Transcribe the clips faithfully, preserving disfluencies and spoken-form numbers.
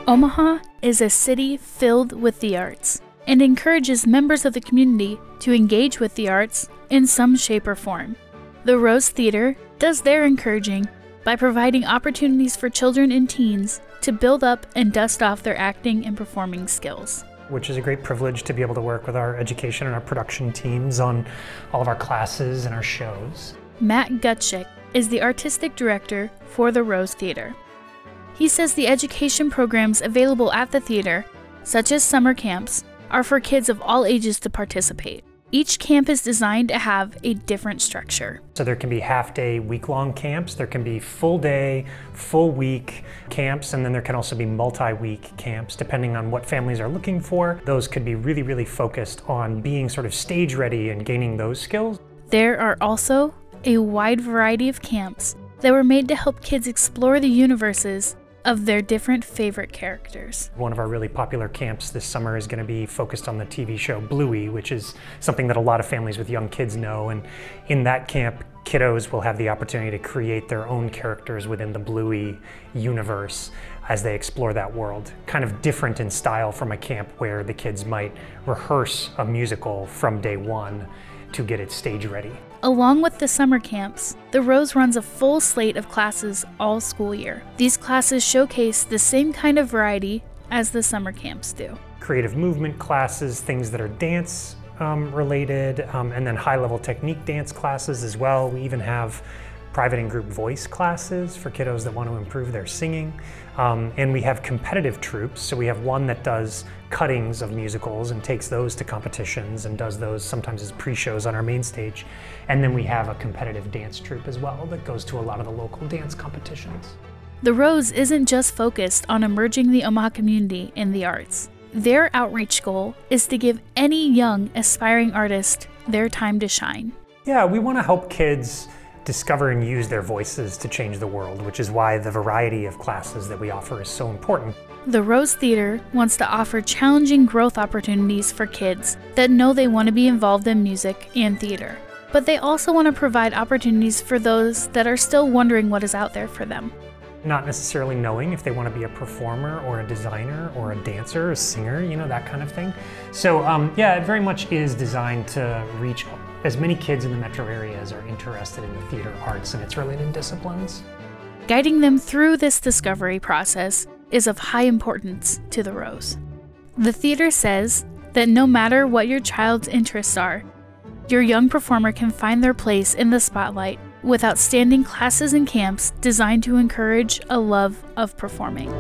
Omaha is a city filled with the arts and encourages members of the community to engage with the arts in some shape or form. The Rose Theater does their encouraging by providing opportunities for children and teens to build up and dust off their acting and performing skills. Which is a great privilege to be able to work with our education and our production teams on all of our classes and our shows. Matt Gutschik is the artistic director for the Rose Theater. He says the education programs available at the theater, such as summer camps, are for kids of all ages to participate. Each camp is designed to have a different structure. So there can be half-day, week-long camps, there can be full-day, full-week camps, and then there can also be multi-week camps, depending on what families are looking for. Those could be really, really focused on being sort of stage-ready and gaining those skills. There are also a wide variety of camps that were made to help kids explore the universes of their different favorite characters. One of our really popular camps this summer is going to be focused on the T V show Bluey, which is something that a lot of families with young kids know. And in that camp, kiddos will have the opportunity to create their own characters within the Bluey universe as they explore that world. Kind of different in style from a camp where the kids might rehearse a musical from day one to get it stage ready. Along with the summer camps, the Rose runs a full slate of classes all school year. These classes showcase the same kind of variety as the summer camps do. Creative movement classes, things that are dance um, related, um, and then high-level technique dance classes as well. We even have private and group voice classes for kiddos that want to improve their singing. Um, and we have competitive troupes, so we have one that does cuttings of musicals and takes those to competitions and does those sometimes as pre-shows on our main stage. And then we have a competitive dance troupe as well that goes to a lot of the local dance competitions. The Rose isn't just focused on emerging the Omaha community in the arts. Their outreach goal is to give any young aspiring artist their time to shine. Yeah, we want to help kids discover and use their voices to change the world, which is why the variety of classes that we offer is so important. The Rose Theater wants to offer challenging growth opportunities for kids that know they want to be involved in music and theater. But they also want to provide opportunities for those that are still wondering what is out there for them. Not necessarily knowing if they want to be a performer or a designer or a dancer, a singer, you know, that kind of thing. So um, yeah, it very much is designed to reach as many kids in the metro area as are interested in the theater arts and its related disciplines. Guiding them through this discovery process is of high importance to the Rose. The theater says that no matter what your child's interests are, your young performer can find their place in the spotlight with outstanding classes and camps designed to encourage a love of performing.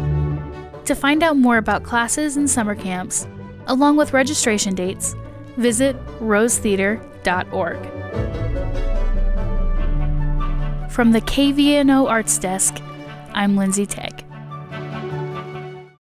To find out more about classes and summer camps, along with registration dates, visit rose theater dot org. From the K V N O Arts Desk, I'm Lindsay Tegg.